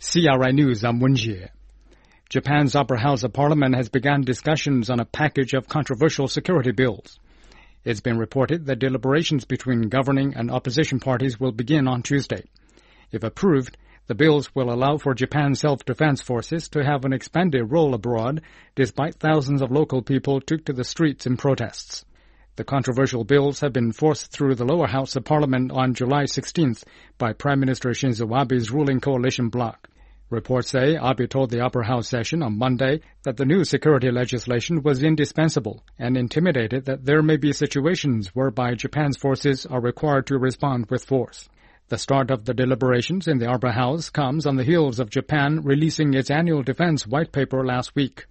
CRI News, I'm Wen Jie. Japan's upper house of parliament has begun discussions on a package of controversial security bills. It's been reported that deliberations between governing and opposition parties will begin on Tuesday. If approved, the bills will allow for Japan's self-defense forces to have an expanded role abroad, despite thousands of local people took to the streets in protests. The controversial bills have been forced through the lower house of parliament on July 16th by Prime Minister Shinzo Abe's ruling coalition bloc. Reports say Abe told the upper house session on Monday that the new security legislation was indispensable and intimidated that there may be situations whereby Japan's forces are required to respond with force. The start of the deliberations in the upper house comes on the heels of Japan releasing its annual defense white paper last week.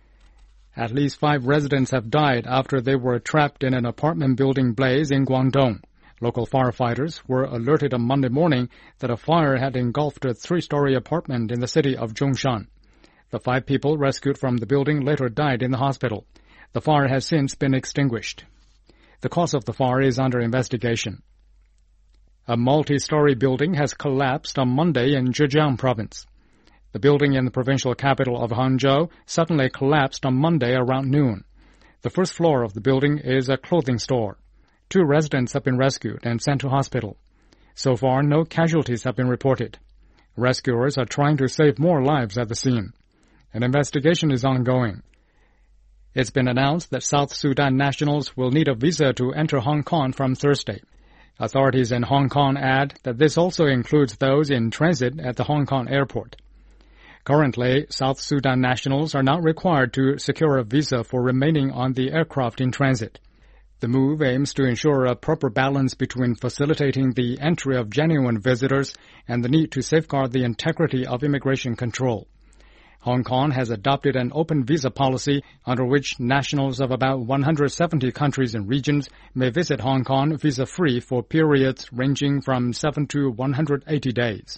At least 5 residents have died after they were trapped in an apartment building blaze in Guangdong. Local firefighters were alerted on Monday morning that a fire had engulfed a 3-story apartment in the city of Zhongshan. The 5 people rescued from the building later died in the hospital. The fire has since been extinguished. The cause of the fire is under investigation. A multi-story building has collapsed on Monday in Zhejiang province. The building in the provincial capital of Hangzhou suddenly collapsed on Monday around noon. The first floor of the building is a clothing store. 2 residents have been rescued and sent to hospital. So far, no casualties have been reported. Rescuers are trying to save more lives at the scene. An investigation is ongoing. It's been announced that South Sudan nationals will need a visa to enter Hong Kong from Thursday. Authorities in Hong Kong add that this also includes those in transit at the Hong Kong airport. Currently, South Sudan nationals are not required to secure a visa for remaining on the aircraft in transit. The move aims to ensure a proper balance between facilitating the entry of genuine visitors and the need to safeguard the integrity of immigration control. Hong Kong has adopted an open visa policy under which nationals of about 170 countries and regions may visit Hong Kong visa-free for periods ranging from 7 to 180 days.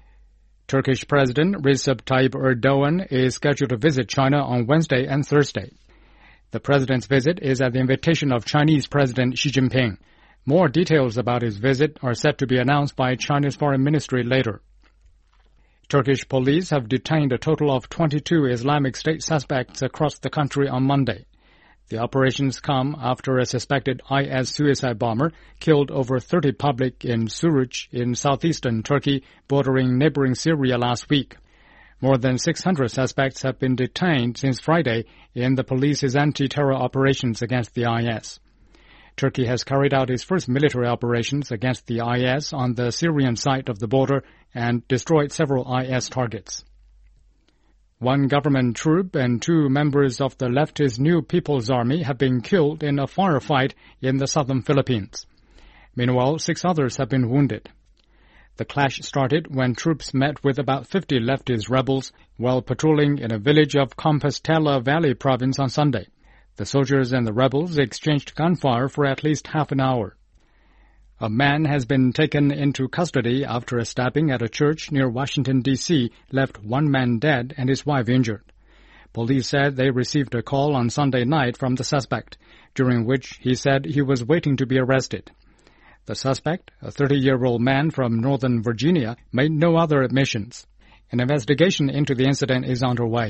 Turkish President Recep Tayyip Erdogan is scheduled to visit China on Wednesday and Thursday. The president's visit is at the invitation of Chinese President Xi Jinping. More details about his visit are set to be announced by China's foreign ministry later. Turkish police have detained a total of 22 Islamic State suspects across the country on Monday. The operations come after a suspected IS suicide bomber killed over 30 public in Suruç in southeastern Turkey, bordering neighboring Syria last week. More than 600 suspects have been detained since Friday in the police's anti-terror operations against the IS. Turkey has carried out its first military operations against the IS on the Syrian side of the border and destroyed several IS targets. 1 government troop and 2 members of the leftist New People's Army have been killed in a firefight in the southern Philippines. Meanwhile, 6 others have been wounded. The clash started when troops met with about 50 leftist rebels while patrolling in a village of Compostela Valley province on Sunday. The soldiers and the rebels exchanged gunfire for at least half an hour. A man has been taken into custody after a stabbing at a church near Washington, D.C. left 1 man dead and his wife injured. Police said they received a call on Sunday night from the suspect, during which he said he was waiting to be arrested. The suspect, a 30-year-old man from Northern Virginia, made no other admissions. An investigation into the incident is underway.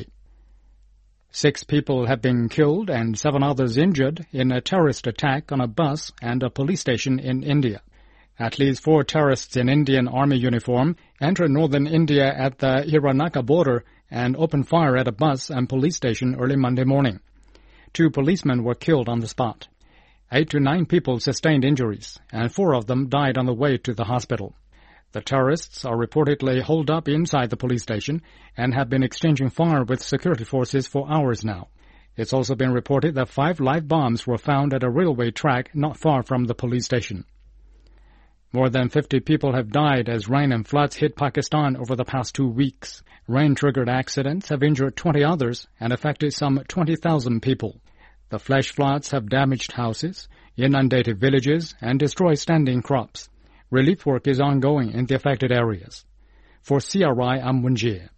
6 people have been killed and 7 others injured in a terrorist attack on a bus and a police station in India. At least 4 terrorists in Indian Army uniform entered northern India at the Hiranaka border and opened fire at a bus and police station early Monday morning. 2 policemen were killed on the spot. 8 to 9 people sustained injuries, and 4 of them died on the way to the hospital. The terrorists are reportedly holed up inside the police station and have been exchanging fire with security forces for hours now. It's also been reported that 5 live bombs were found at a railway track not far from the police station. More than 50 people have died as rain and floods hit Pakistan over the past 2 weeks. Rain-triggered accidents have injured 20 others and affected some 20,000 people. The flash floods have damaged houses, inundated villages, and destroyed standing crops. Relief work is ongoing in the affected areas. For CRI, I'm Wen Jie.